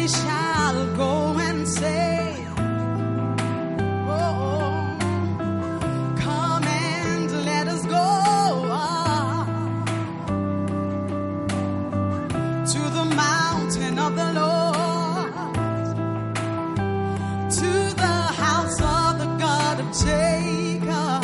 shall go and say, oh, come and let us go to the mountain of the Lord, to the house of the God of Jacob.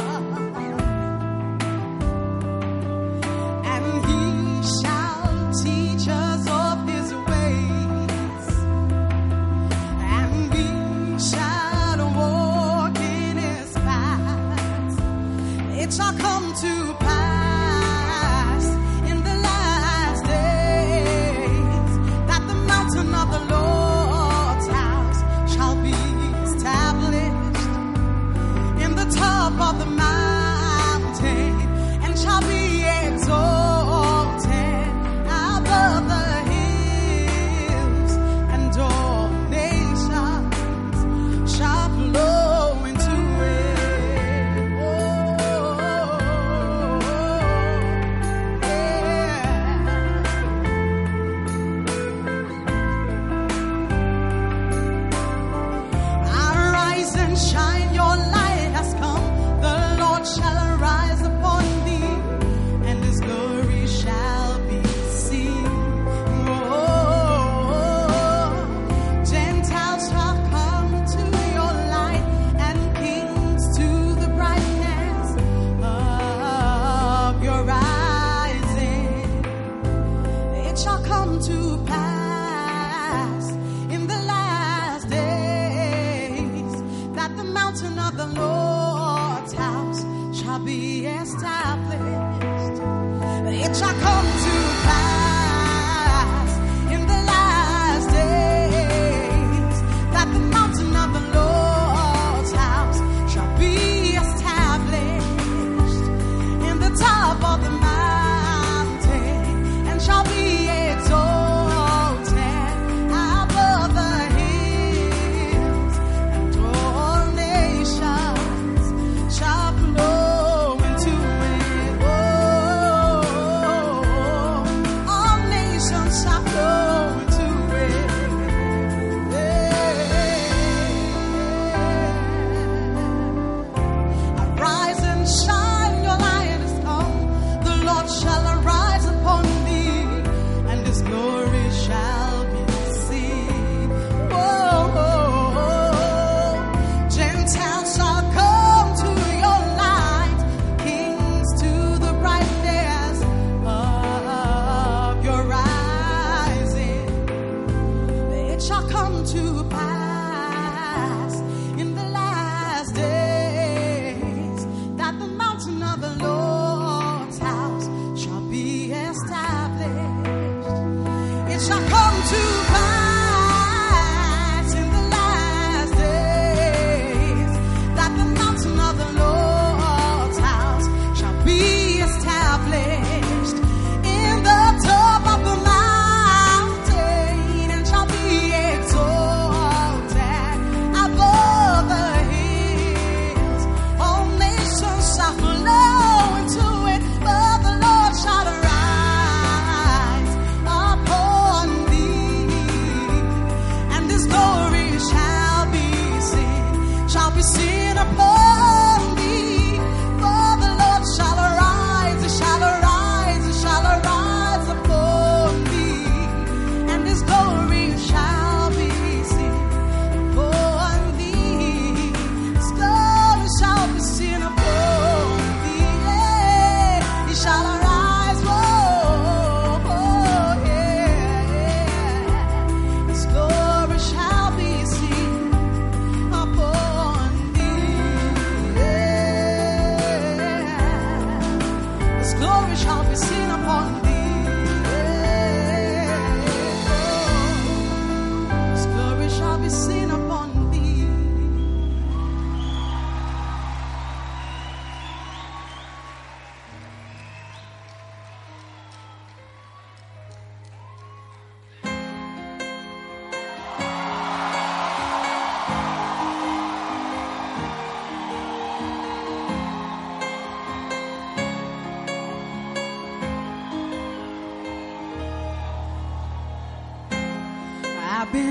And he shall teach us of his ways, and we shall walk in his paths. It shall come to pass in the last days that the mountain of the Lord's house shall be established in the top of the mountain, and shall be exalted above the hills, and all nations shall flow into it. Oh, yeah. Arise and shine, your light has come. The Lord shall arise upon thee, and his glory shall be seen. Oh, Gentiles shall come to your light, and kings to the brightness of your rising. It shall come to pass in the last days that the mountain of the Lord's house shall be established. It shall come to pass in the last days that the mountain of the Lord's house shall be established in the top of the mountain, and shall be exalted above the hills, and all nations shall flow into it. Oh, all nations shall flow into it. Yeah. Arise and shine, your light is come. The Lord shall arise upon thee, and his glory shall be seen. Oh, Gentiles shall come to your light, kings to the brightness of your rising. It shall come to pass in the last days that the mountain of the Lord's house shall be established. It shall come to pass in the last days that the mountain of the Lord's house shall be established in the top of the mountain, and shall be exalted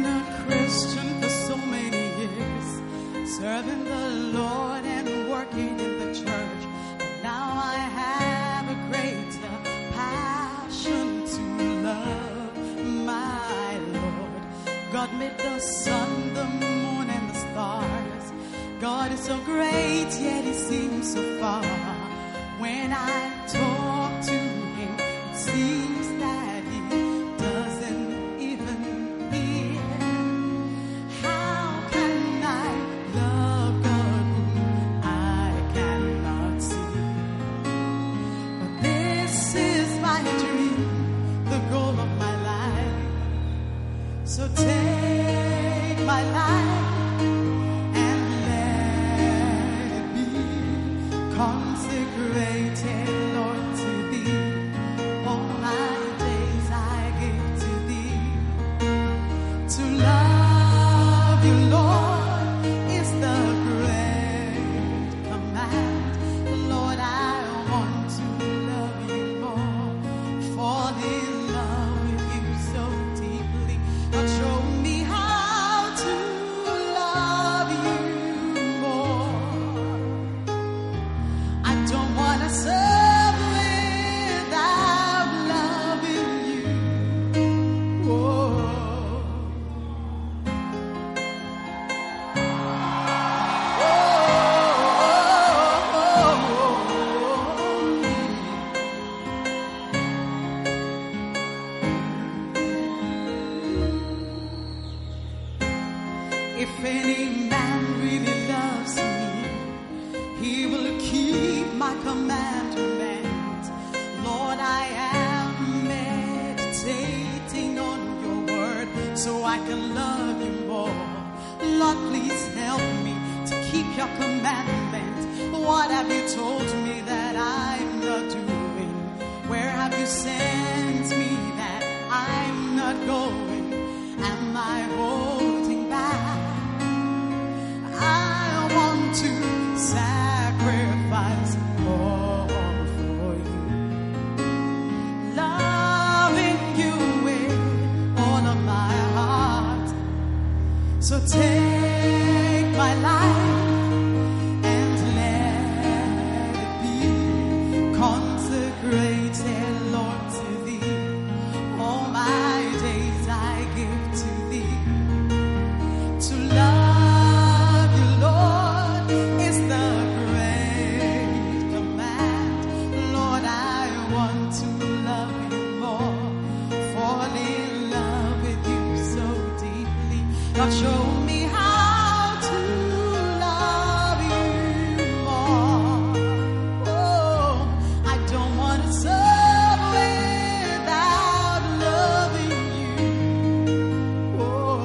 been a Christian for so many years, serving the Lord and working in the church. But now I have a greater passion to love my Lord. God made the sun, the moon, and the stars. God is so great, yet He seems so far. When I talk to Him, it seems that He doesn't even hear. How can I love God whom I cannot see? But this is my dream, the goal of my life. So take my life and let it be consecrated, Lord, to Thee. All my days I give to Thee. To love You, Lord, is the great command. Lord, I want to love You more, fall in love with You so deeply. Lord, show me how to love You more. I don't want to serve without loving You. Oh. If any man really loves me, he will keep my commandments. Lord, I am meditating on Your word so I can love You more. Lord, please help me to keep Your commandments. What have You told me that I'm not doing? Where have You sent me that I'm not going? Am I holding back? I want to sacrifice all for You, loving You with all of my heart. So take my life and let it be consecrated, Lord, to Thee. All my days I give to Thee. To love You, Lord, is the great command. Lord, I want to love You more, fall in love with You so deeply. Lord, show me how to love You more. Oh, I don't want to serve without loving You. Oh.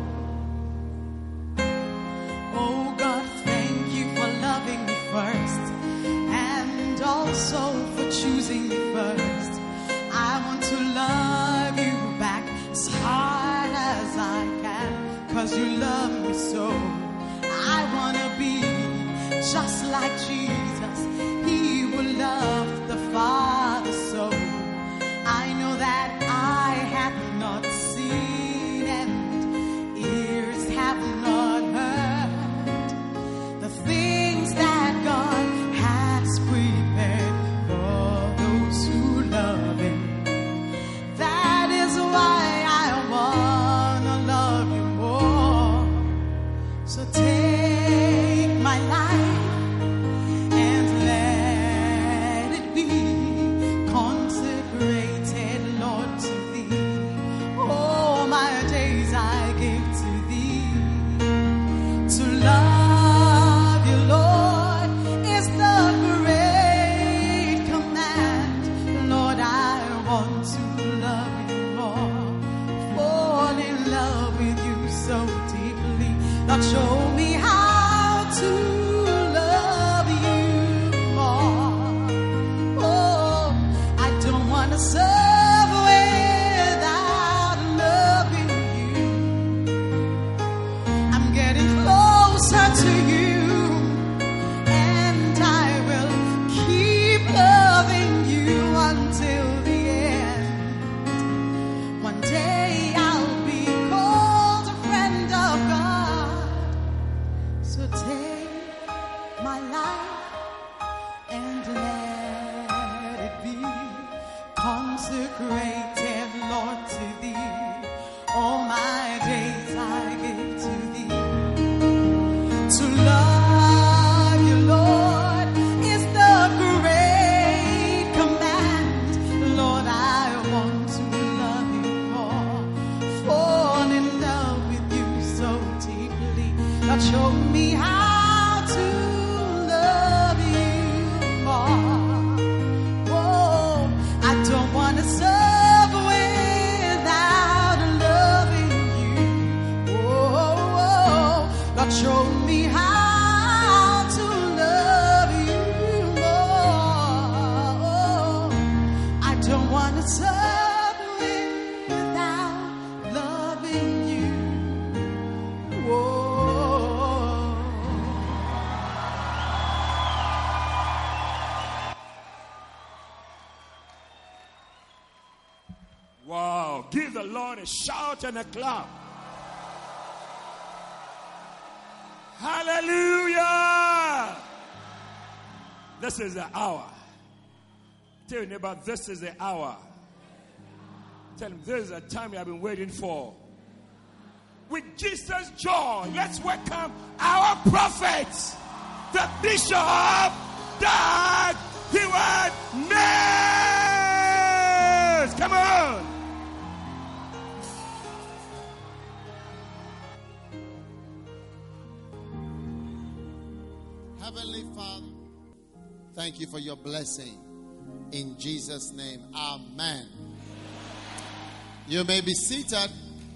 Oh God, thank You for loving me first, and also for choosing me first. I want to love You back as hard as I can, 'cause You love me so. I want to be just like Jesus. He will love the Father so. I know that eye hath not seen and ears have not heard the things that God has prepared for those who love Him. That is why I want to love You more. So take my life and let it be consecrated, Lord, to Thee. All my days I give to Thee. To love You, Lord, is the great command. Lord, I want to love You more, fall in love with You so deeply. Lord, show me how to love You more. Oh, I don't want to serve without loving You. I'm getting closer to You, and I will keep loving You until the end. One day I'll be called show me how to love you more. Oh, I don't want to serve without loving you. Oh, God, show me how to love you more. I don't want to serve without loving you. Whoa. Wow. Give the Lord a shout and a clap. Hallelujah. This is the hour. Tell your neighbor, this is the hour. Tell him, this is the time you have been waiting for. With Jesus' joy, let's welcome our prophet, the bishop that Heward Mills. Come on. Heavenly Father, thank you for your blessing. In Jesus' name, amen. You may be seated.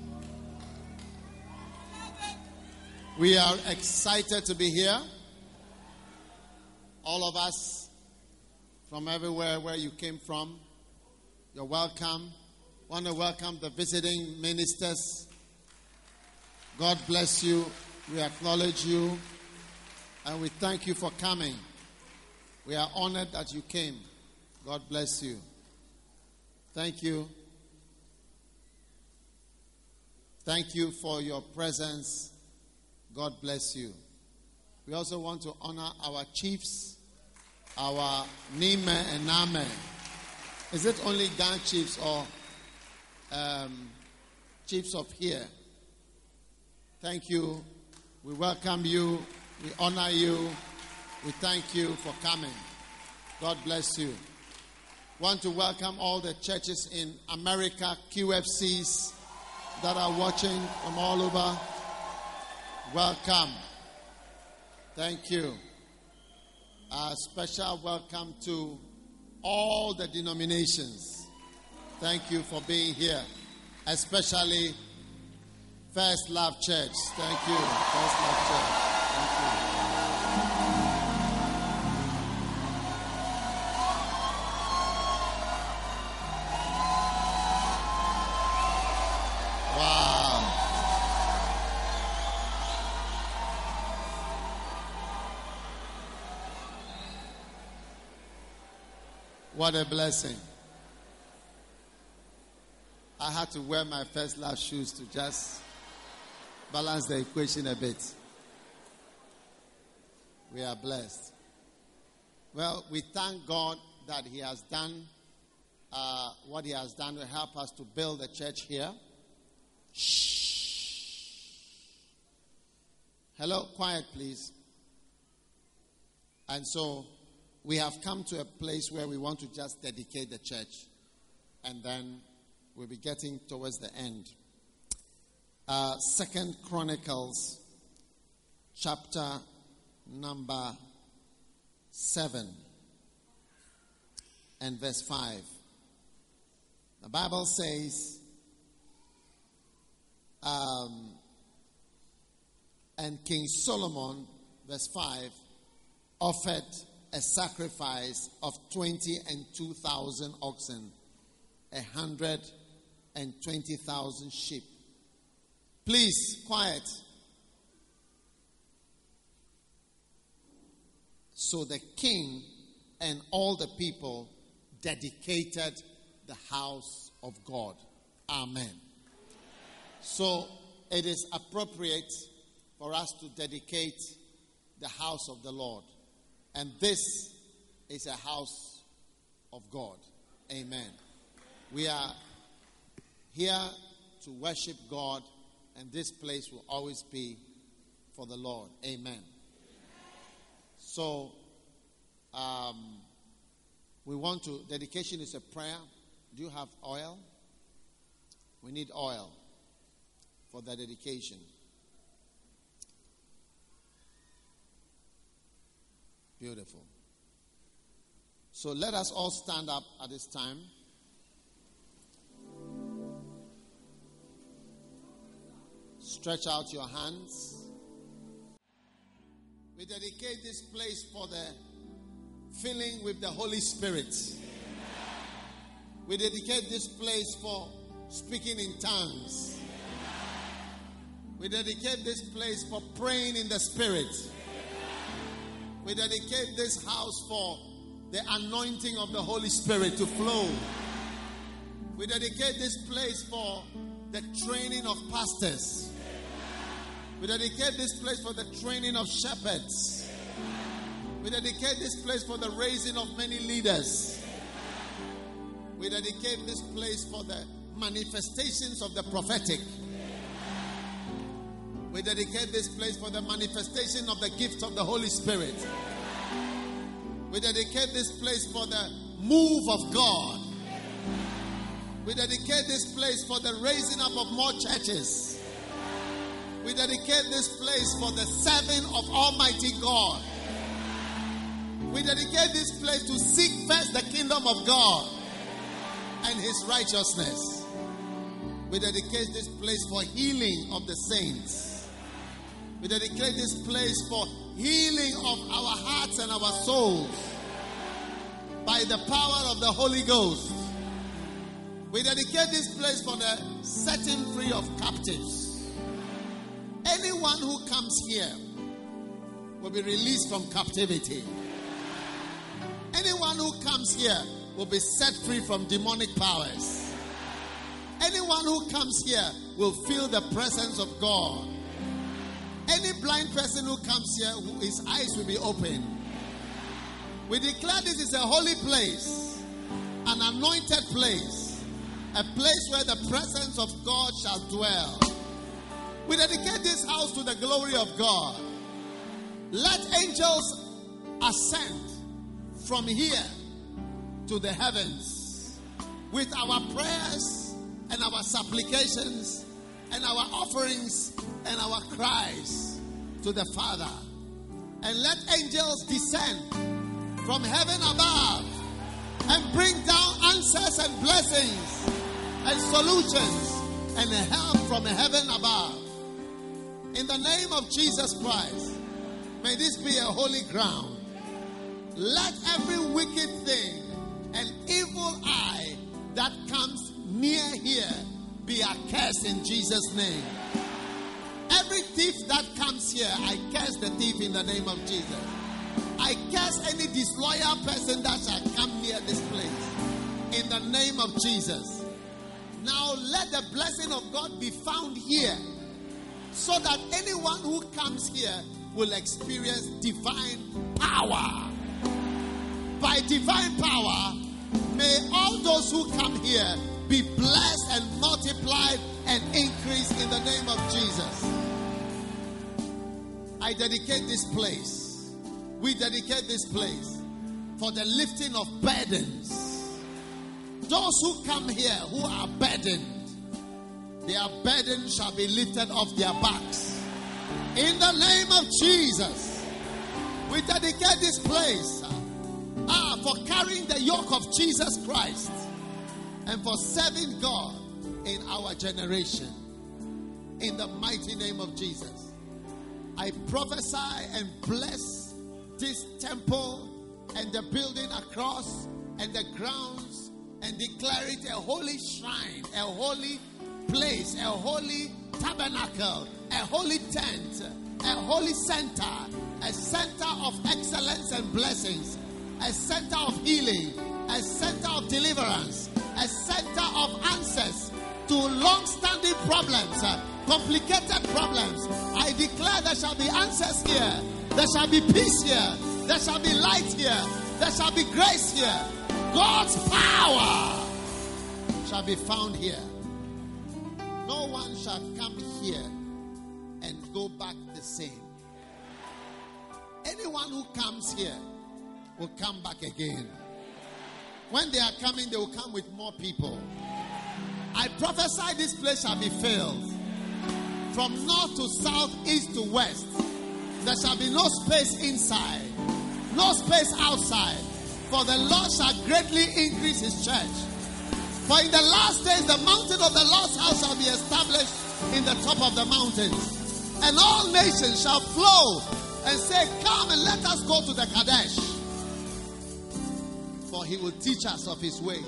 We are excited to be here. All of us from everywhere where you came from, you're welcome. Want to welcome the visiting ministers. God bless you. We acknowledge you. And we thank you for coming. We are honored that you came. God bless you. Thank you. Thank you for your presence. God bless you. We also want to honor our chiefs, our Nime and Name. Is it only Gang chiefs or chiefs of here? Thank you. We welcome you. We honor you. We thank you for coming. God bless you. Want to welcome all the churches in America, QFCs that are watching from all over. Welcome. Thank you. A special welcome to all the denominations. Thank you for being here. Especially First Love Church. Thank you. First Love Church. Thank you. Wow. What a blessing. I had to wear my First Love shoes to just balance the equation a bit. We are blessed. Well, we thank God that He has done what He has done to help us to build the church here. Shh. Hello, quiet please. And so we have come to a place where we want to just dedicate the church. And then we'll be getting towards the end. 2 Chronicles chapter number 7 and verse 5. The Bible says, and King Solomon, verse 5, offered a sacrifice of 22,000 oxen, 120,000 sheep. Please, quiet. So the king and all the people dedicated the house of God. Amen. So it is appropriate for us to dedicate the house of the Lord. And this is a house of God. Amen. We are here to worship God, and this place will always be for the Lord. Amen. So, we want to, dedication is a prayer. Do you have oil? We need oil for the dedication. Beautiful. So let us all stand up at this time. Stretch out your hands. We dedicate this place for the filling with the Holy Spirit. We dedicate this place for speaking in tongues. We dedicate this place for praying in the Spirit. We dedicate this house for the anointing of the Holy Spirit to flow. We dedicate this place for the training of pastors. We dedicate this place for the training of shepherds. We dedicate this place for the raising of many leaders. We dedicate this place for the manifestations of the prophetic. We dedicate this place for the manifestation of the gift of the Holy Spirit. We dedicate this place for the move of God. We dedicate this place for the raising up of more churches. We dedicate this place for the serving of Almighty God. We dedicate this place to seek first the kingdom of God and His righteousness. We dedicate this place for healing of the saints. We dedicate this place for healing of our hearts and our souls by the power of the Holy Ghost. We dedicate this place for the setting free of captives. Anyone who comes here will be released from captivity. Anyone who comes here will be set free from demonic powers. Anyone who comes here will feel the presence of God. Any blind person who comes here, his eyes will be open. We declare this is a holy place, an anointed place, a place where the presence of God shall dwell. We dedicate this house to the glory of God. Let angels ascend from here to the heavens with our prayers and our supplications and our offerings and our cries to the Father. And let angels descend from heaven above and bring down answers and blessings and solutions and help from heaven above. In the name of Jesus Christ, may this be a holy ground. Let every wicked thing and evil eye that comes near here be accursed in Jesus' name. Every thief that comes here, I curse the thief in the name of Jesus. I curse any disloyal person that shall come near this place in the name of Jesus. Now let the blessing of God be found here, so that anyone who comes here will experience divine power. By divine power, may all those who come here be blessed and multiplied and increased in the name of Jesus. I dedicate this place. We dedicate this place for the lifting of burdens. Those who come here who are burdened, their burden shall be lifted off their backs. In the name of Jesus, we dedicate this place for carrying the yoke of Jesus Christ and for serving God in our generation. In the mighty name of Jesus, I prophesy and bless this temple and the building across and the grounds and declare it a holy shrine, a holy place, a holy tabernacle, a holy tent, a holy center, a center of excellence and blessings, a center of healing, a center of deliverance, a center of answers to long-standing problems, complicated problems. I declare there shall be answers here, there shall be peace here, there shall be light here, there shall be grace here. God's power shall be found here. No one shall come here and go back the same. Anyone who comes here will come back again. When they are coming, they will come with more people. I prophesy this place shall be filled. From north to south, east to west, there shall be no space inside, no space outside. For the Lord shall greatly increase his church. For in the last days the mountain of the Lord's house shall be established in the top of the mountains. And all nations shall flow and say, come and let us go to the Kadesh. For he will teach us of his ways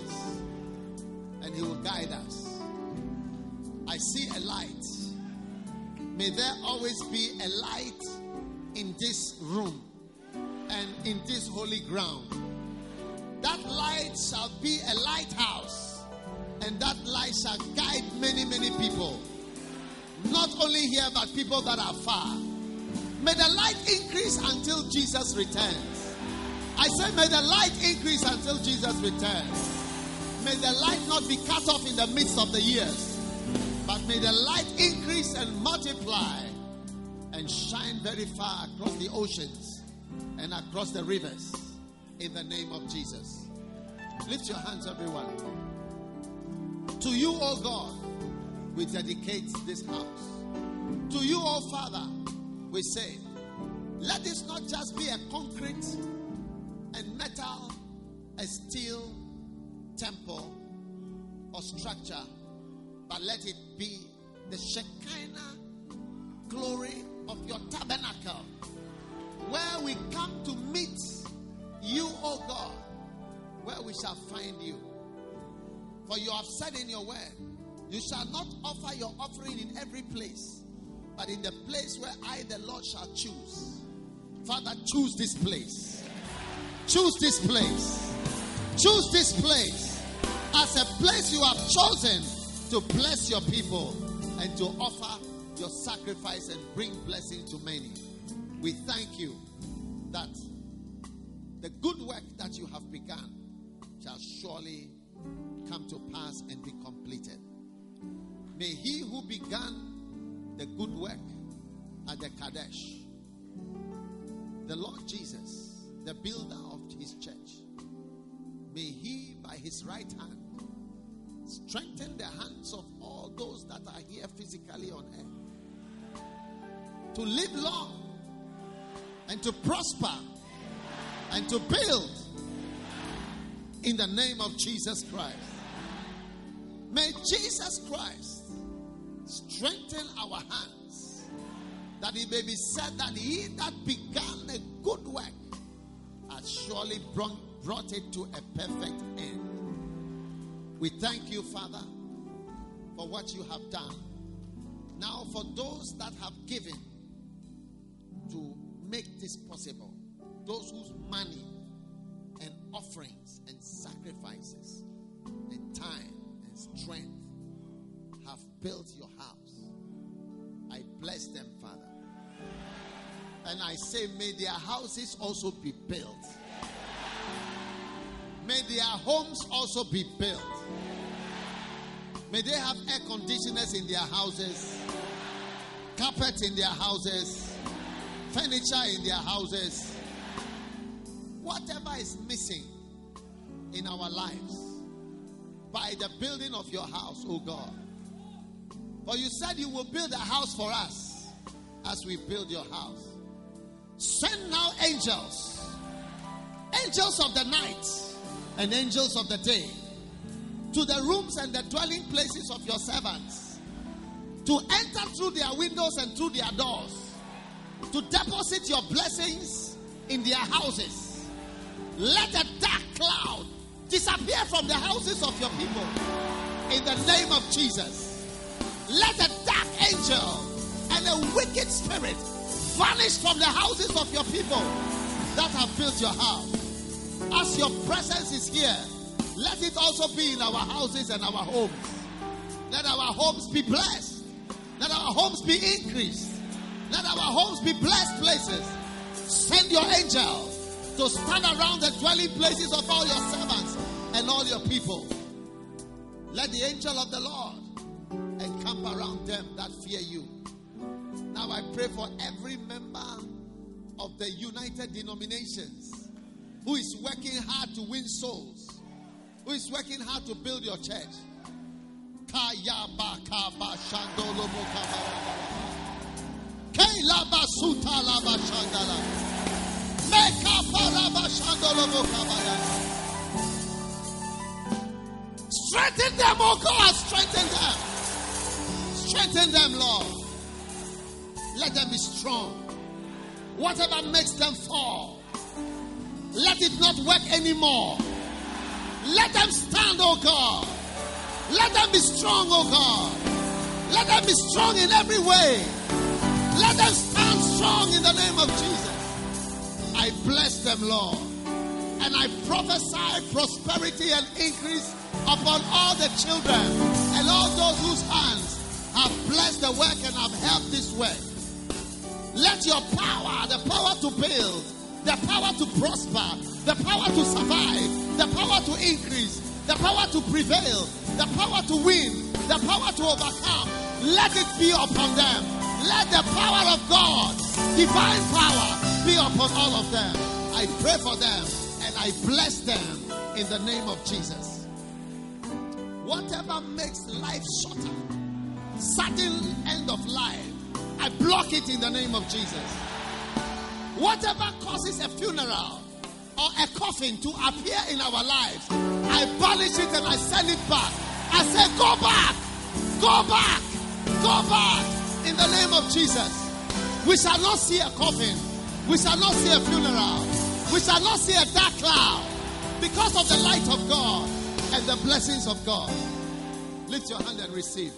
and he will guide us. I see a light. May there always be a light in this room and in this holy ground. That light shall be a lighthouse, and that light shall guide many, many people. Not only here, but people that are far. May the light increase until Jesus returns. I say, may the light increase until Jesus returns. May the light not be cut off in the midst of the years, but may the light increase and multiply and shine very far across the oceans and across the rivers in the name of Jesus. Lift your hands, everyone. To you, O God, we dedicate this house. To you, O Father, we say, let this not just be a concrete and metal, a steel temple or structure, but let it be the Shekinah glory of your tabernacle, where we come to meet you, O God, where we shall find you. For you have said in your word, you shall not offer your offering in every place, but in the place where I, the Lord, shall choose. Father, choose this place. Choose this place. Choose this place as a place you have chosen to bless your people and to offer your sacrifice and bring blessing to many. We thank you that the good work that you have begun shall surely come to pass and be completed. May he who began the good work at the Kadesh, the Lord Jesus, the builder of his church, may he by his right hand strengthen the hands of all those that are here physically on earth to live long and to prosper and to build in the name of Jesus Christ. May Jesus Christ strengthen our hands, that it may be said that he that began a good work has surely brought it to a perfect end. We thank you, Father, for what you have done. Now, for those that have given to make this possible, those whose money and offerings and sacrifices and time and strength have built your house, I bless them, Father. And I say, may their houses also be built. May their homes also be built. May they have air conditioners in their houses, carpet in their houses, furniture in their houses. Whatever is missing in our lives, by the building of your house, oh God. For you said you will build a house for us as we build your house. Send now angels, angels of the night and angels of the day, to the rooms and the dwelling places of your servants, to enter through their windows and through their doors, to deposit your blessings in their houses. Let a dark cloud disappear from the houses of your people in the name of Jesus. Let a dark angel and a wicked spirit vanish from the houses of your people that have built your house. As your presence is here, let it also be in our houses and our homes. Let our homes be blessed. Let our homes be increased. Let our homes be blessed places. Send your angels to stand around the dwelling places of all your servants and all your people. Let the angel of the Lord encamp around them that fear you. Now I pray for every member of the United Denominations who is working hard to win souls, who is working hard to build your church. Strengthen them, oh God, strengthen them. Strengthen them, Lord. Let them be strong. Whatever makes them fall, let it not work anymore. Let them stand, oh God. Let them be strong, oh God. Let them be strong in every way. Let them stand strong in the name of Jesus. I bless them, Lord. And I prophesy prosperity and increase upon all the children and all those whose hands have blessed the work and have helped this work. Let your power, the power to build, the power to prosper, the power to survive, the power to increase, the power to prevail, the power to win, the power to overcome, let it be upon them. Let the power of God, divine power, be upon all of them. I pray for them and I bless them in the name of Jesus. Whatever makes life shorter, certain end of life, I block it in the name of Jesus. Whatever causes a funeral or a coffin to appear in our lives, I banish it and I send it back. I say, go back, go back, go back in the name of Jesus. We shall not see a coffin. We shall not see a funeral. We shall not see a dark cloud because of the light of God and the blessings of God. Lift your hand and receive.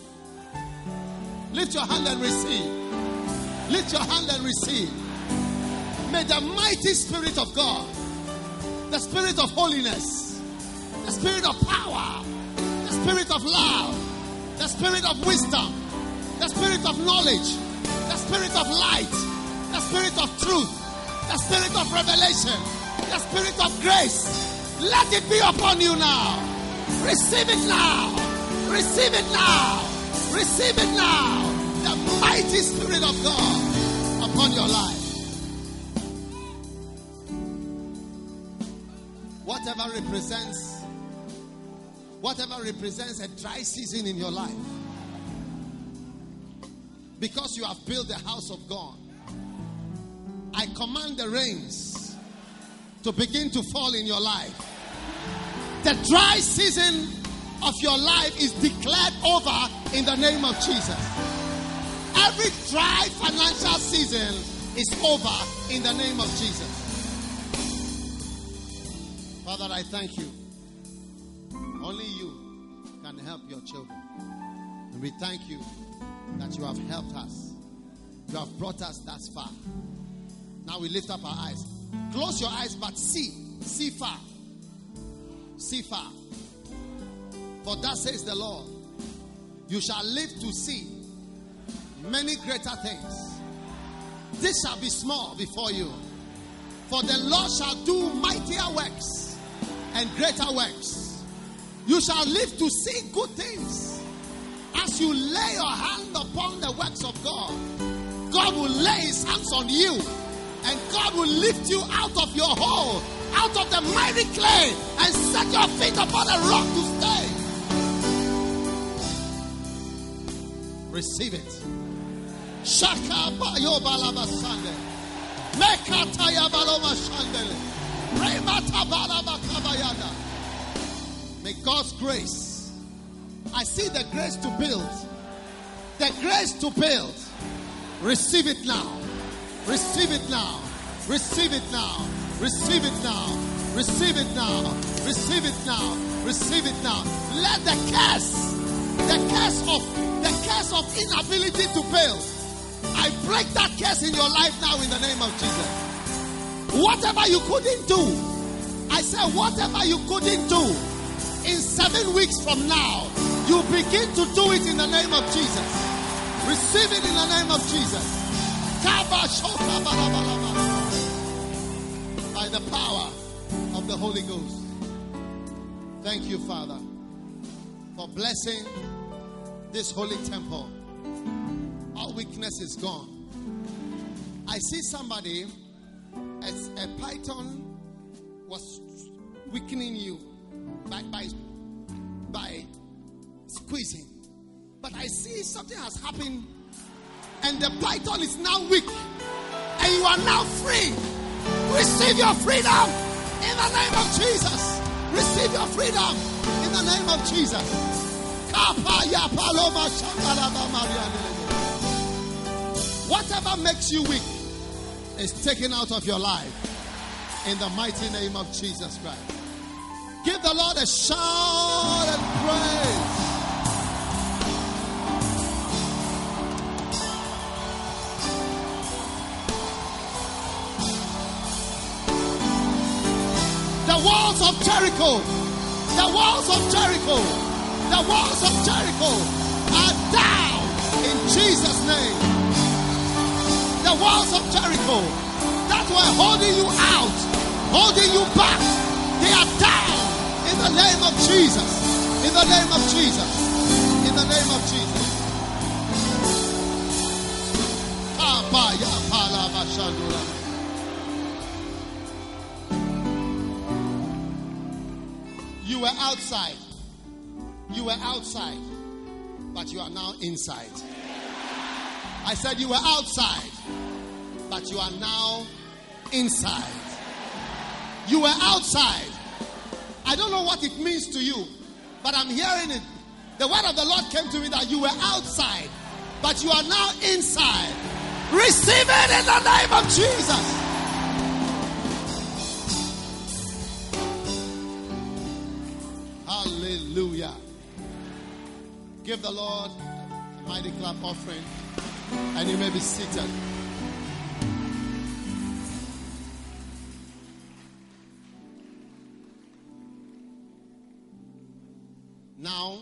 Lift your hand and receive. Lift your hand and receive. May the mighty Spirit of God, the Spirit of holiness, the Spirit of power, the Spirit of love, the Spirit of wisdom, the Spirit of knowledge, the Spirit of light, the Spirit of truth, the Spirit of revelation, the Spirit of grace, let it be upon you now. Receive it now. Receive it now. Receive it now. The mighty Spirit of God upon your life. Whatever represents a dry season in your life, because you have built the house of God, I command the rains to begin to fall in your life. The dry season of your life is declared over in the name of Jesus. Every dry financial season is over in the name of Jesus. Father, I thank you. Only you can help your children. And we thank you that you have helped us. You have brought us thus far. Now we lift up our eyes. Close your eyes, but see far. See far. For thus says the Lord, you shall live to see many greater things. This shall be small before you. For the Lord shall do mightier works and greater works. You shall live to see good things. As you lay your hand upon the works of God, God will lay his hands on you. And God will lift you out of your hole, out of the mighty clay, and set your feet upon a rock to stay. Receive it. Shaka bayo balaba sande. Mekataya baloma shandele. Remata balaba kabayada. May God's grace. I see the grace to build. The grace to build. Receive it now. Receive it now. Receive it now. Receive it now. Receive it now. Receive it now. Receive it now. Let the curse of inability to build, I break that curse in your life now in the name of Jesus. Whatever you couldn't do, I say whatever you couldn't do, in 7 weeks from now, you begin to do it in the name of Jesus. Receive it in the name of Jesus. By the power of the Holy Ghost. Thank you, Father, for blessing this holy temple. All weakness is gone. I see somebody, as a python was weakening you by squeezing. But I see something has happened, and the python is now weak, and you are now free Receive your freedom in the name of Jesus. Receive your freedom in the name of Jesus. Whatever makes you weak is taken out of your life in the mighty name of Jesus Christ. Give the Lord a shout and praise. The walls of Jericho, the walls of Jericho, the walls of Jericho are down in Jesus' name. The walls of Jericho that were holding you out, holding you back, they are down in the name of Jesus. In the name of Jesus. In the name of Jesus. You were outside. You were outside, but you are now inside. I said you were outside, but you are now inside. You were outside. I don't know what it means to you, but I'm hearing it. The word of the Lord came to me that you were outside, but you are now inside. Receive it in the name of Jesus. Hallelujah. Give the Lord a mighty clap offering, and you may be seated. Now,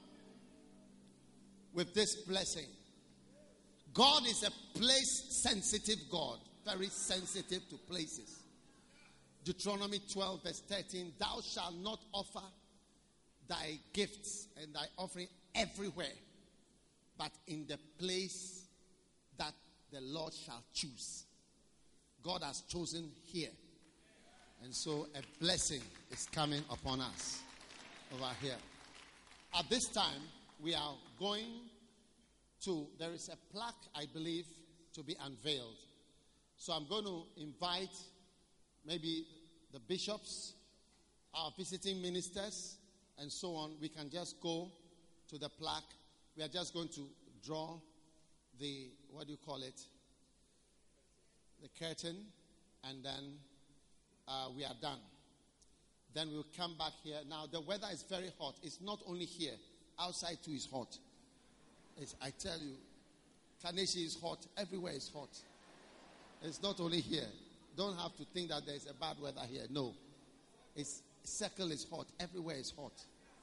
with this blessing, God is a place-sensitive God, very sensitive to places. Deuteronomy 12 verse 13, thou shalt not offer thy gifts and thy offering everywhere, but in the place that the Lord shall choose. God has chosen here. And so a blessing is coming upon us over here. At this time, we are going to, there is a plaque, I believe, to be unveiled. So I'm going to invite maybe the bishops, our visiting ministers, and so on. We can just go to the plaque. We are just going to draw the, what do you call it? The curtain, and then we are done. Then we'll come back here. Now, the weather is very hot. It's not only here. Outside, too, is hot. I tell you, Kaneshi is hot. Everywhere is hot. It's not only here. Don't have to think that there's a bad weather here. No. Circle is hot. Everywhere is hot.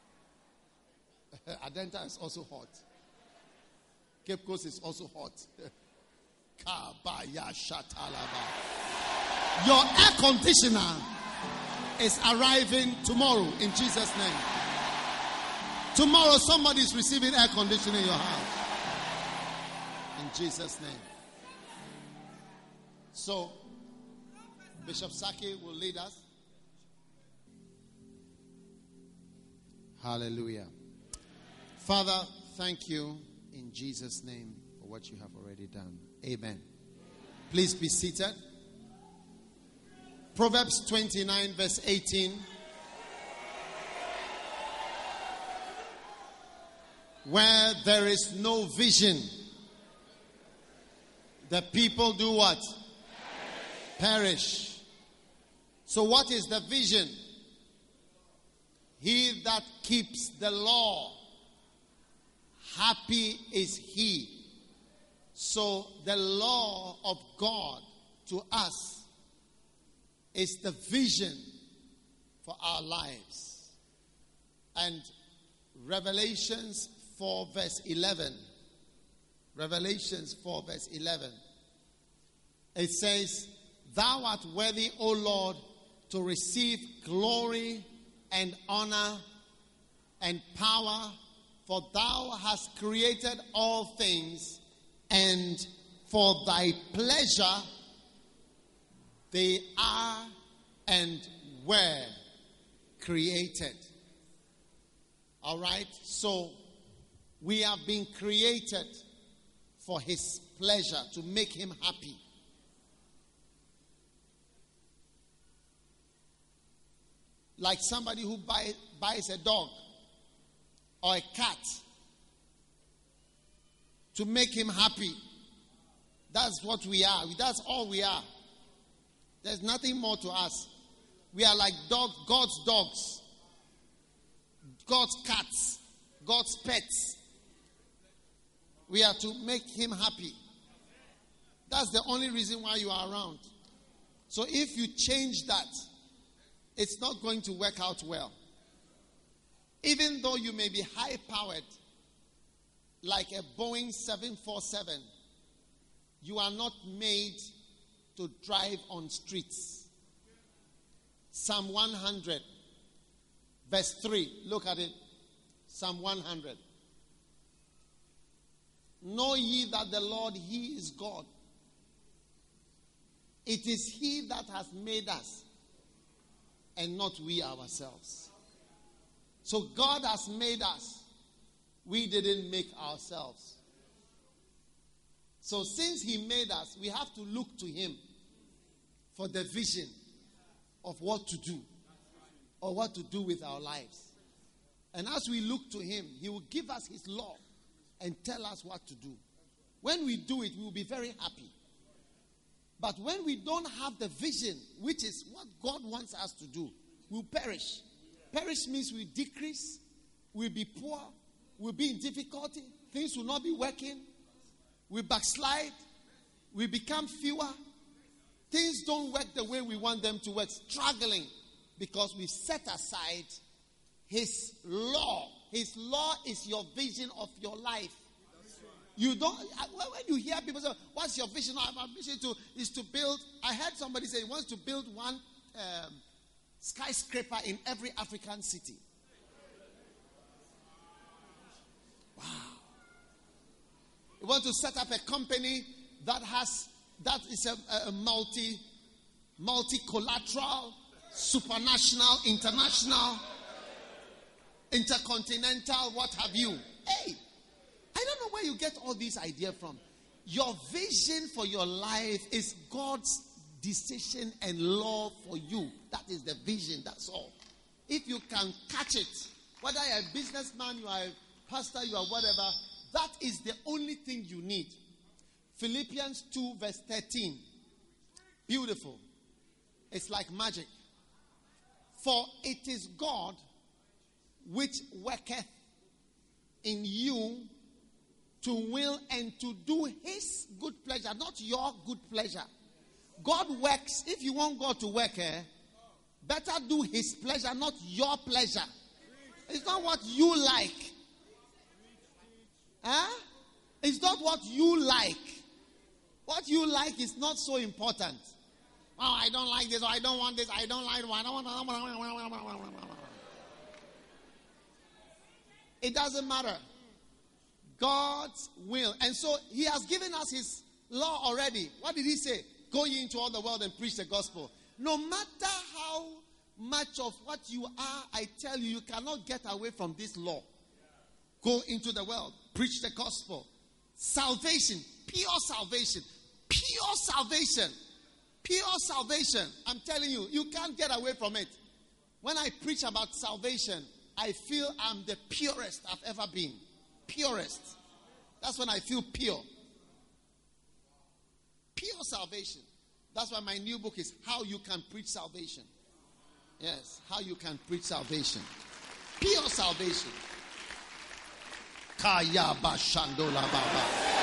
Adenta is also hot. Cape Coast is also hot. Kabaya Shatalaba. Your air conditioner is arriving tomorrow in Jesus' name. Tomorrow somebody is receiving air conditioning in your house. In Jesus' name. So, Bishop Saki will lead us. Hallelujah. Father, thank you in Jesus' name for what you have already done. Amen. Please be seated. Proverbs 29 verse 18. Where there is no vision, the people do what? Perish. So what is the vision? He that keeps the law, happy is he. So the law of God to us is the vision for our lives. And Revelations 4 verse 11. Revelations 4 verse 11. It says, thou art worthy, O Lord, to receive glory and honor and power, for thou hast created all things, and for thy pleasure they are and were created. All right? So, we have been created for his pleasure, to make him happy. like somebody who buys a dog or a cat to make him happy. That's what we are. That's all we are. There's nothing more to us. We are like God's dogs, God's cats, God's pets. We are to make him happy. That's the only reason why you are around. So if you change that, it's not going to work out well. Even though you may be high-powered, like a Boeing 747, you are not made to drive on streets. Psalm 100, verse 3. Look at it. Psalm 100. Know ye that the Lord, He is God. It is He that has made us, and not we ourselves. So God has made us. We didn't make ourselves. So since He made us, we have to look to Him for the vision of what to do or what to do with our lives. And as we look to Him, He will give us His law and tell us what to do. When we do it, we will be very happy. But when we don't have the vision, which is what God wants us to do, we'll perish. Perish means we decrease, we'll be poor, we'll be in difficulty, things will not be working, we backslide, we become fewer, things don't work the way we want them to work, struggling, because we set aside His law. His law is your vision of your life. You don't, when you hear people say, what's your vision? My vision is to build. I heard somebody say he wants to build one skyscraper in every African city. Wow. He wants to set up a company that is a multi-collateral, supranational, international, intercontinental, what have you. Hey, I don't know where you get all these ideas from. Your vision for your life is God's decision and law for you. That is the vision, that's all. If you can catch it, whether you're a businessman, you are a pastor, you are whatever, that is the only thing you need. Philippians 2 verse 13. Beautiful. It's like magic. For it is God which worketh in you to will and to do His good pleasure, not your good pleasure. God works. If you want God to work, better do His pleasure, not your pleasure. It's not what you like. It's not what you like. What you like is not so important. Oh, I don't like this, or I don't want this, I don't like it, I don't want. It doesn't matter. God's will. And so He has given us His law already. What did He say? Go ye into all the world and preach the gospel. No matter how much of what you are, I tell you, you cannot get away from this law. Go into the world, preach the gospel. Salvation, pure salvation, pure salvation, pure salvation. I'm telling you, you can't get away from it. When I preach about salvation, I feel I'm the purest I've ever been. Purest. That's when I feel pure. Pure salvation. That's why my new book is How You Can Preach Salvation. Yes, how you can preach salvation. Pure salvation. Kaya bashandola baba.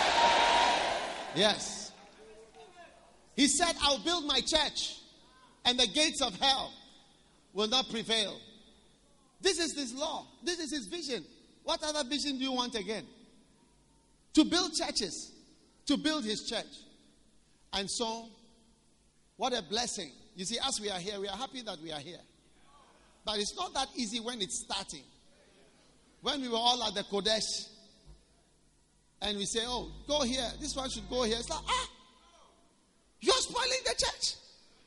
Yes. He said, I'll build my church, and the gates of hell will not prevail. This is His law. This is His vision. What other vision do you want again? To build churches. To build His church. And so, what a blessing. You see, as we are here, we are happy that we are here. But it's not that easy when it's starting. When we were all at the Kodesh, and we say, oh, go here. This one should go here. It's like, you're spoiling the church.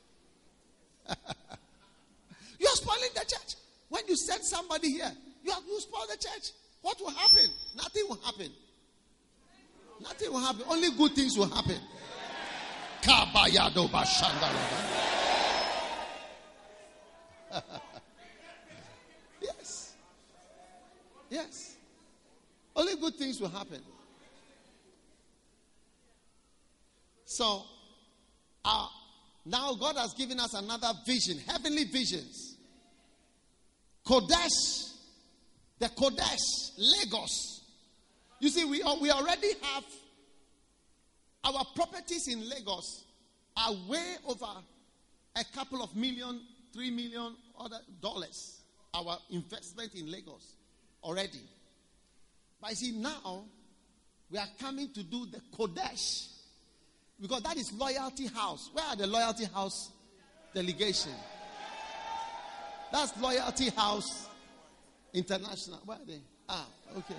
You're spoiling the church. When you send somebody here, you spoil the church. What will happen? Nothing will happen. Nothing will happen. Only good things will happen. Yes. Only good things will happen. So, now God has given us another vision, heavenly visions. Kodesh, the Kodesh, Lagos. You see, we already have our properties in Lagos are way over a couple of million, $3 million other dollars. Our investment in Lagos already. But you see, now we are coming to do the Kodesh. Because that is Loyalty House. Where are the Loyalty House delegation? That's Loyalty House International. Where are they? Okay.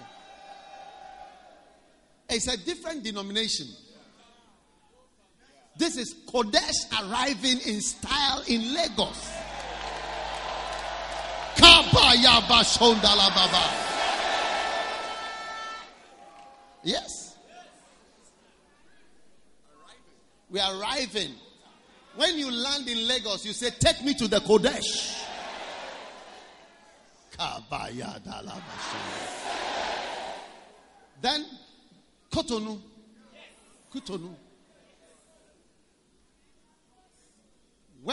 It's a different denomination. This is Kodesh arriving in style in Lagos. Yes. We are arriving. When you land in Lagos, you say, take me to the Kodesh. Then, Cotonou. Where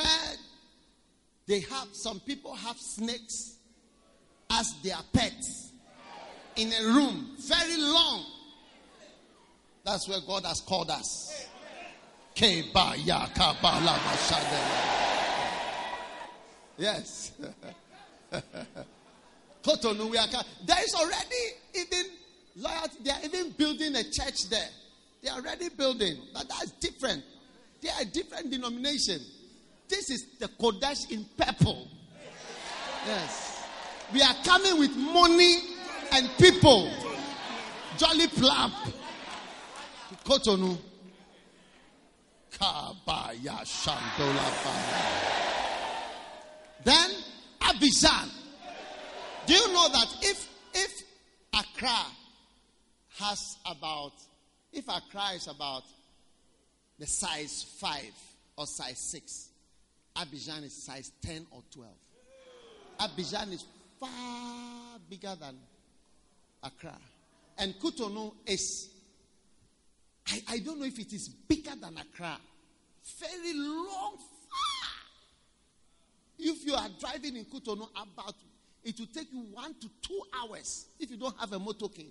some people have snakes as their pets in a room, very long. That's where God has called us. Yes. Cotonou, there is already even loyalty. They are even building a church there. They are already building. But that's different. They are a different denomination. This is the Kodesh in purple. Yes. We are coming with money and people. Jolly Plump. Cotonou. Then Abidjan. Do you know that if Accra is about the size 5 or size 6, Abidjan is size 10 or 12. Abidjan is far bigger than Accra. And Cotonou is, I don't know if it is bigger than Accra. Very long, far. If you are driving in Cotonou, it will take you 1 to 2 hours if you don't have a motorcade.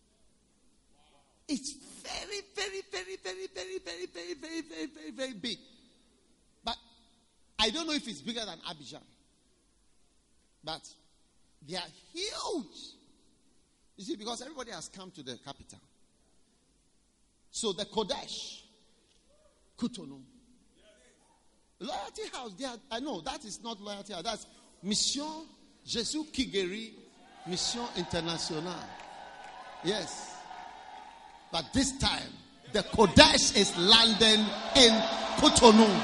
It's very, very, very, very, very, very, very, very, very, very, very big. But I don't know if it's bigger than Abidjan. But they are huge. You see, because everybody has come to the capital. So the Kodesh, Cotonou, Loyalty House, I know that is not Loyalty House. That's Mission Jésus qui guérit, Mission Internationale. Yes. But this time, the Kodesh is landing in Cotonou.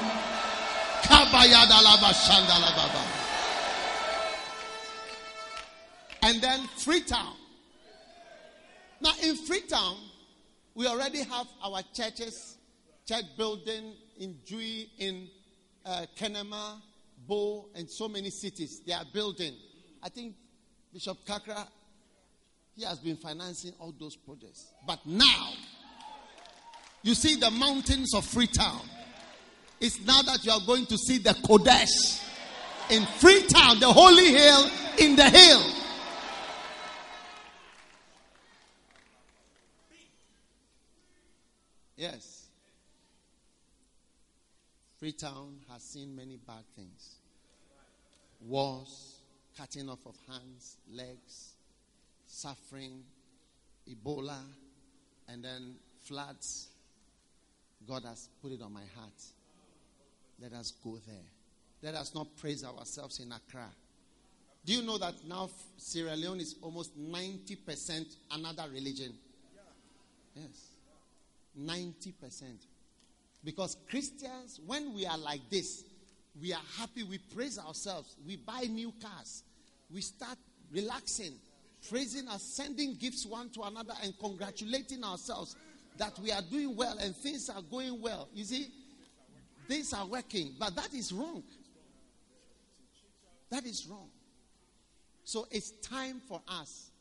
And then Freetown. Now in Freetown, we already have our churches, church building in Jui, in Kenema, Bo, and so many cities. They are building. I think Bishop Kakra, he has been financing all those projects. But now, you see the mountains of Freetown. It's now that you are going to see the Kodesh in Freetown, the holy hill in the hill. Yes. Freetown has seen many bad things. Wars, cutting off of hands, legs, suffering, Ebola, and then floods. God has put it on my heart. Let us go there. Let us not praise ourselves in Accra. Do you know that now Sierra Leone is almost 90% another religion? Yes. 90%. Because Christians, when we are like this, we are happy, we praise ourselves, we buy new cars, we start relaxing, praising us, sending gifts one to another and congratulating ourselves that we are doing well and things are going well. You see, things are working, but that is wrong. That is wrong. So it's time for us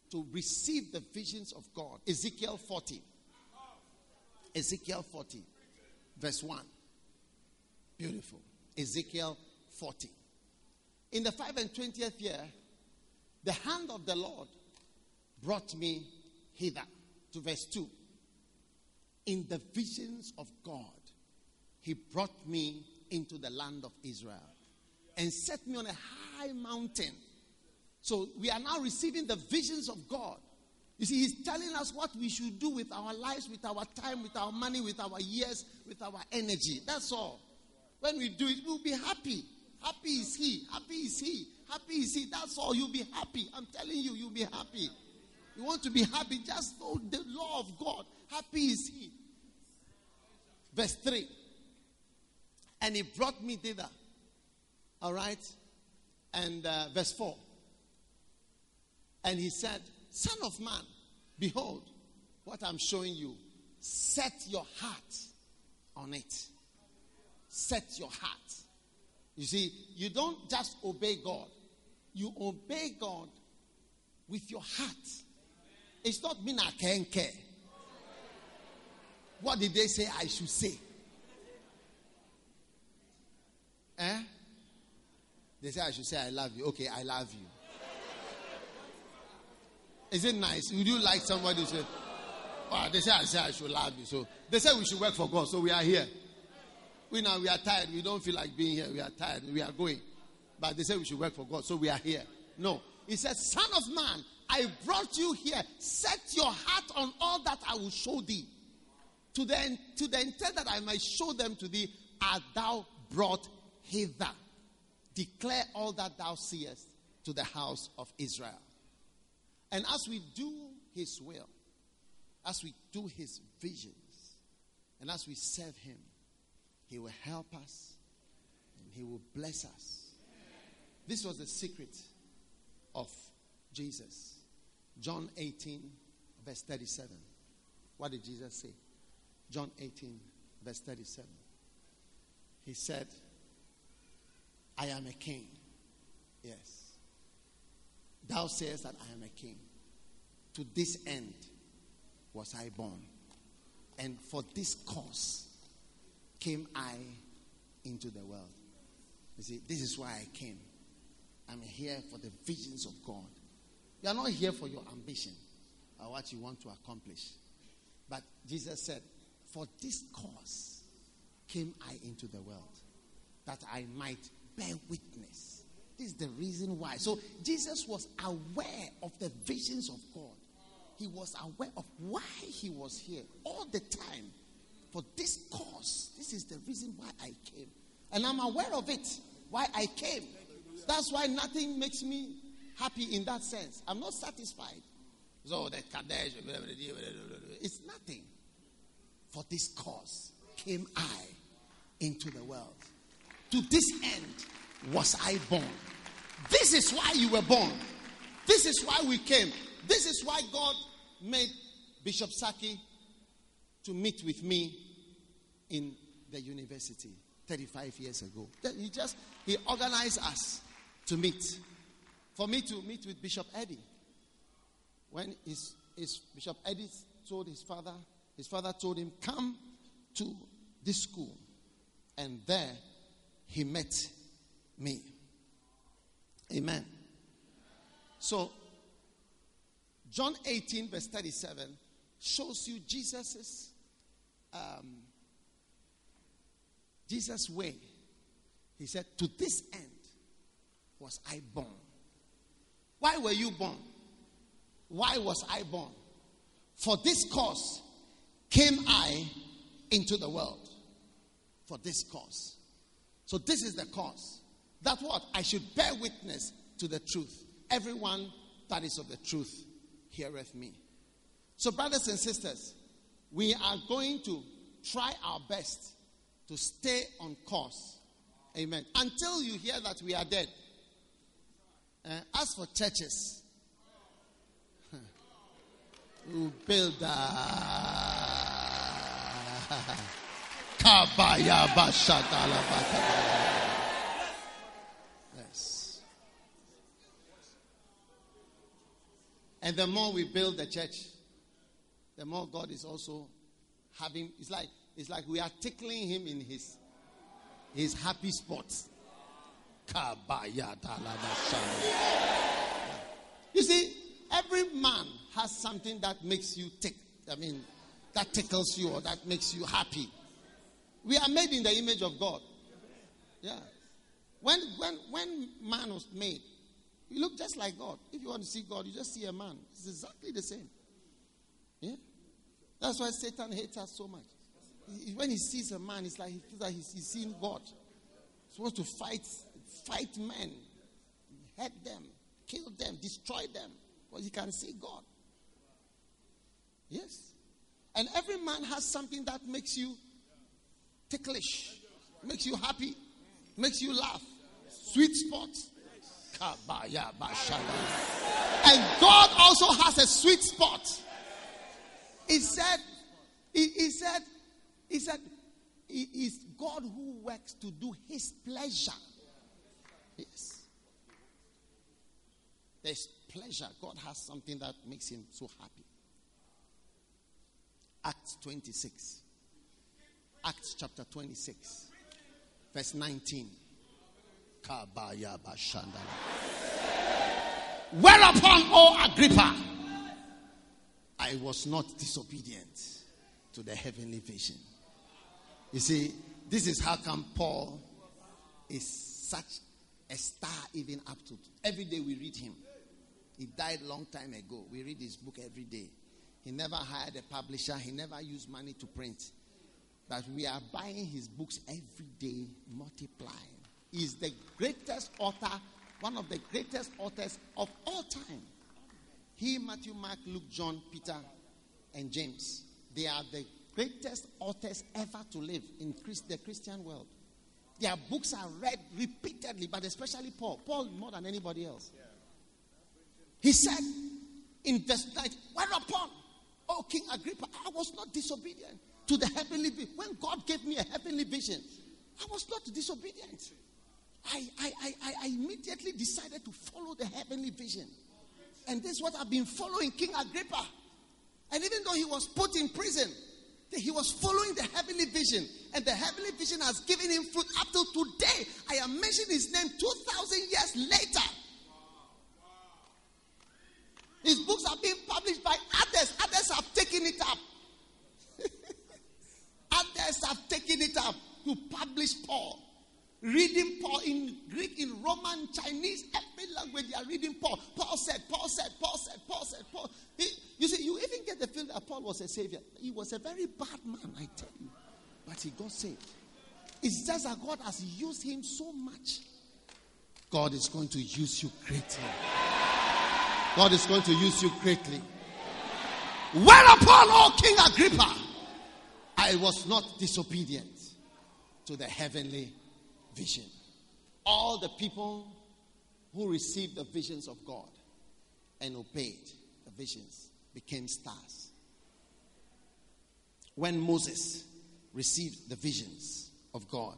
to receive the visions of God. Ezekiel 40. Ezekiel 40, verse 1. Beautiful. Ezekiel 40. In the 5 and 20th year, the hand of the Lord brought me hither. To verse 2. In the visions of God, he brought me into the land of Israel and set me on a high mountain. So we are now receiving the visions of God. You see, he's telling us what we should do with our lives, with our time, with our money, with our years, with our energy. That's all. When we do it, we'll be happy. Happy is he. Happy is he. Happy is he. That's all. You'll be happy. I'm telling you, you'll be happy. You want to be happy, just know the law of God. Happy is he. Verse 3. And he brought me thither. All right? And verse 4. And he said, Son of man, behold what I'm showing you. Set your heart on it. Set your heart. You see, you don't just obey God. You obey God with your heart. It's not mean I can't care. What did they say I should say? They say I should say I love you. Okay, I love you. Is it nice? Would you like somebody to say, they say I should love you. So they say we should work for God. So we are here. We are tired. We don't feel like being here. We are tired. We are going. But they say we should work for God. So we are here. No. He said, Son of man, I brought you here. Set your heart on all that I will show thee. To the intent that I might show them to thee, art thou brought hither. Declare all that thou seest to the house of Israel. And as we do his will, as we do his visions, and as we serve him, he will help us and he will bless us. This was the secret of Jesus. John 18, verse 37. What did Jesus say? John 18, verse 37. He said, I am a king. Yes. Thou sayest that I am a king. To this end was I born. And for this cause came I into the world. You see, this is why I came. I'm here for the visions of God. You are not here for your ambition or what you want to accomplish. But Jesus said, for this cause came I into the world, that I might bear witness. This is the reason why. So Jesus was aware of the visions of God. He was aware of why he was here all the time. For this cause, this is the reason why I came. And I'm aware of it, why I came. That's why nothing makes me happy in that sense. I'm not satisfied. So the Kadesh, it's nothing. For this cause came I into the world. To this end was I born. This is why you were born. This is why we came. This is why God made Bishop Saki to meet with me in the university 35 years ago. He organized us to meet. For me to meet with Bishop Eddie. When his Bishop Eddie told his father told him, come to this school. And there he met me. Amen. So, John 18 verse 37 shows you Jesus' way. He said, to this end was I born. Why were you born? Why was I born? For this cause came I into the world. For this cause. So this is the cause. That what? I should bear witness to the truth. Everyone that is of the truth heareth me. So brothers and sisters, we are going to try our best to stay on course. Amen. Until you hear that we are dead. As for churches, we build yes. And the more we build the church, the more God is also having, it's like we are tickling him in his happy spots. You see, every man has something that makes you that tickles you or that makes you happy. We are made in the image of God. Yeah. When man was made, you look just like God. If you want to see God, you just see a man. It's exactly the same. Yeah. That's why Satan hates us so much. When he sees a man, it's like he feels like he's seeing God. He wants to fight men, hurt them, kill them, destroy them, because he can see God. Yes. And every man has something that makes you ticklish, makes you happy, makes you laugh. Sweet spot. And God also has a sweet spot. He said, it is God who works to do his pleasure. Yes. There's pleasure. God has something that makes him so happy. Acts 26. Acts chapter 26. Verse 19. Whereupon, O Agrippa, I was not disobedient to the heavenly vision. You see, this is how come Paul is such a star even up to. Every day we read him. He died a long time ago. We read his book every day. He never hired a publisher. He never used money to print. But we are buying his books every day, multiplying. He's the greatest author, one of the greatest authors of all time. He, Matthew, Mark, Luke, John, Peter, and James. They are the greatest authors ever to live in the Christian world. Their books are read repeatedly, but especially Paul. Paul more than anybody else. He said in verse 9, whereupon, O King Agrippa, I was not disobedient to the heavenly vision. When God gave me a heavenly vision, I was not disobedient. I immediately decided to follow the heavenly vision. And this is what I've been following King Agrippa. And even though he was put in prison, he was following the heavenly vision. And the heavenly vision has given him fruit up till today. I am mentioning his name 2,000 years later. His books are being published by others. Others have taken it up. Others have taken it up to publish Paul. Reading Paul in Greek, in Roman, Chinese, every language they are reading Paul. Paul said, Paul said, Paul said, Paul said, Paul. You see, you even get the feel that Paul was a savior. He was a very bad man, I tell you. But he got saved. It's just that God has used him so much. God is going to use you greatly. God is going to use you greatly. Whereupon, O King Agrippa, I was not disobedient to the heavenly vision. All the people who received the visions of God and obeyed the visions became stars. When Moses received the visions of God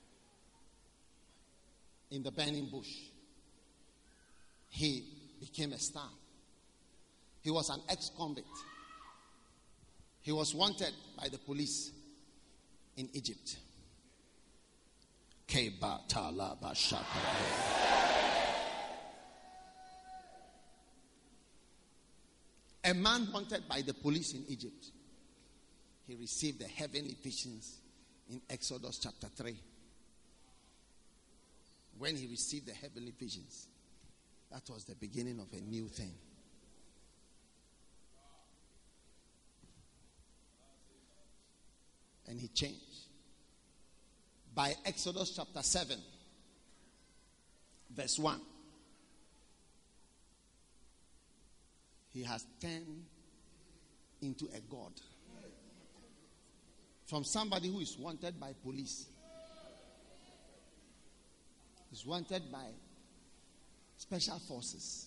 in the burning bush, he became a star. He was an ex-convict. He was wanted by the police in Egypt. A man wanted by the police in Egypt. He received the heavenly visions in Exodus chapter 3. When he received the heavenly visions, that was the beginning of a new thing. And he changed. By Exodus chapter 7, verse 1, he has turned into a god. From somebody who is wanted by police, is wanted by special forces.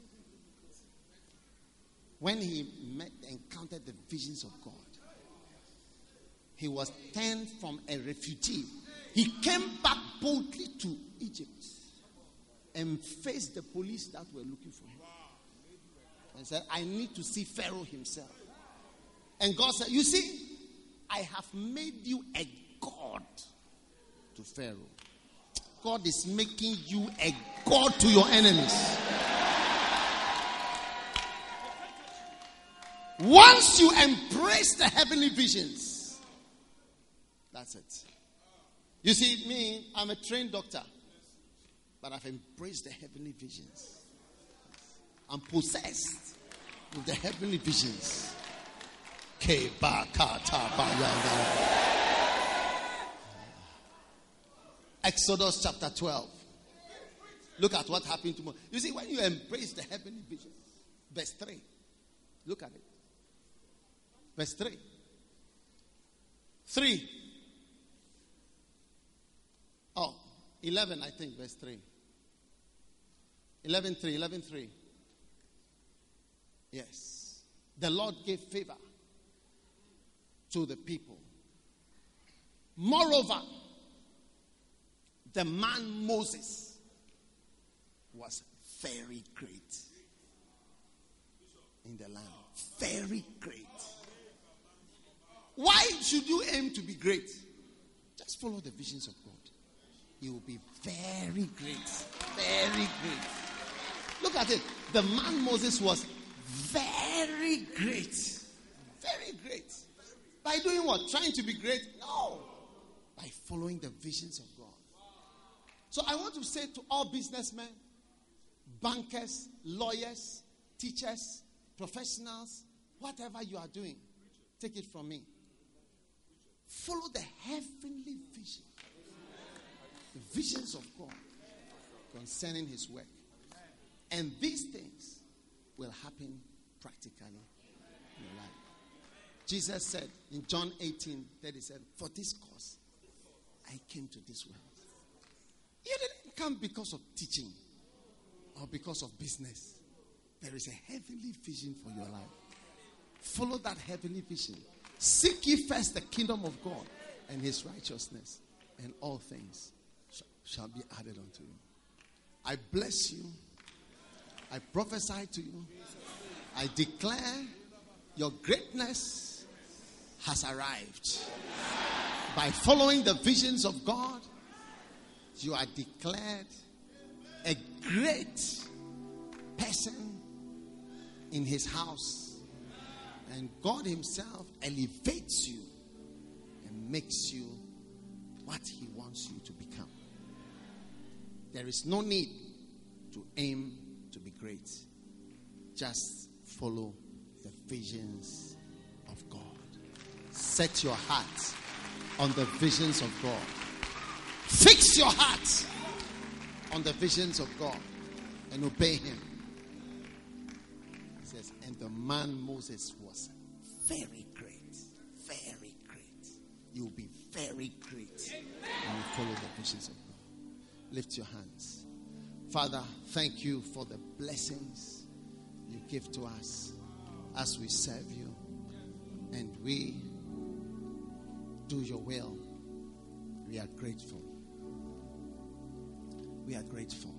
When he encountered the visions of God, he was turned from a refugee. He came back boldly to Egypt and faced the police that were looking for him. and said, I need to see Pharaoh himself. And God said, you see, I have made you a god to Pharaoh. God is making you a god to your enemies. Once you embrace the heavenly visions, that's it. You see, me, I'm a trained doctor, but I've embraced the heavenly visions. I'm possessed with the heavenly visions. Exodus chapter 12. Look at what happened to Moses. You see, when you embrace the heavenly visions, verse 3. Look at it. Verse 3. 3. Oh, 11, I think, verse 3. 11:3, 11:3. Yes. The Lord gave favor to the people. Moreover, the man Moses was very great in the land. Very great. Why should you aim to be great? Just follow the visions of God. You will be very great. Very great. Look at it. The man Moses was very great. Very great. By doing what? Trying to be great? No. By following the visions of God. So I want to say to all businessmen, bankers, lawyers, teachers, professionals, whatever you are doing, take it from me. Follow the heavenly vision. The visions of God concerning his work. And these things will happen practically in your life. Jesus said in John 18:37, for this cause I came to this world. You didn't come because of teaching or because of business. There is a heavenly vision for your life. Follow that heavenly vision. Seek ye first the kingdom of God and his righteousness, and all things shall be added unto you. I bless you. I prophesy to you. I declare your greatness has arrived. By following the visions of God, you are declared a great person in his house. And God himself elevates you and makes you what he wants you to become. There is no need to aim to be great. Just follow the visions of God. Set your heart on the visions of God. Fix your heart on the visions of God and obey him. He says, and the man Moses was very great. Very great. You will be very great when you follow the visions of God. Lift your hands. Father, thank you for the blessings you give to us as we serve you and we do your will. We are grateful. We are grateful.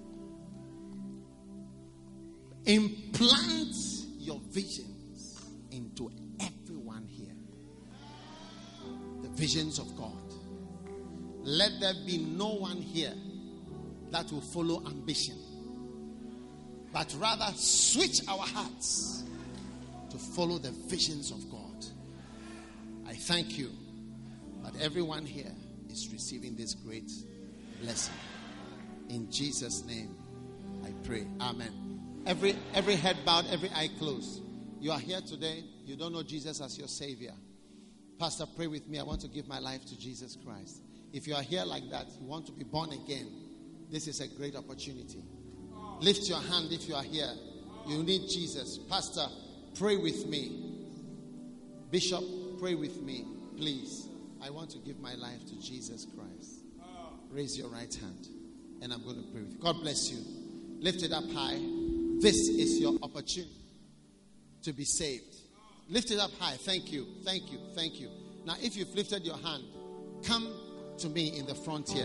Implant your visions into everyone here. The visions of God. Let there be no one here that will follow ambition, but rather switch our hearts to follow the visions of God. I thank you that everyone here is receiving this great blessing. In Jesus' name, I pray. Amen. Every head bowed, every eye closed. You are here today. You don't know Jesus as your Savior. Pastor, pray with me. I want to give my life to Jesus Christ. If you are here like that, you want to be born again, this is a great opportunity. Lift your hand if you are here. You need Jesus. Pastor, pray with me. Bishop, pray with me. Please. I want to give my life to Jesus Christ. Raise your right hand. And I'm going to pray with you. God bless you. Lift it up high. This is your opportunity to be saved. Lift it up high. Thank you. Thank you. Thank you. Now, if you've lifted your hand, come to me in the front here.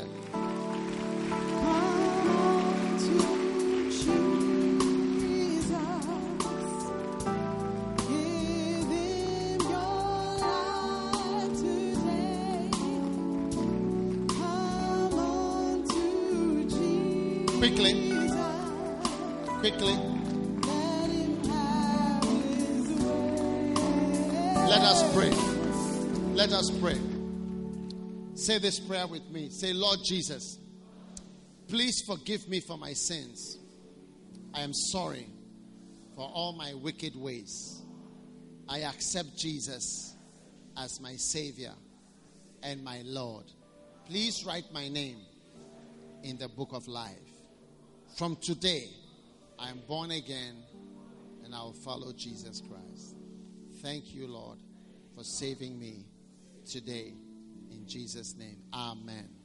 Come to Jesus. Quickly. Quickly. Let us pray. Let us pray. Say this prayer with me. Say, Lord Jesus, please forgive me for my sins. I am sorry for all my wicked ways. I accept Jesus as my Savior and my Lord. Please write my name in the book of life. From today, I am born again and I will follow Jesus Christ. Thank you, Lord, for saving me today. In Jesus' name, amen.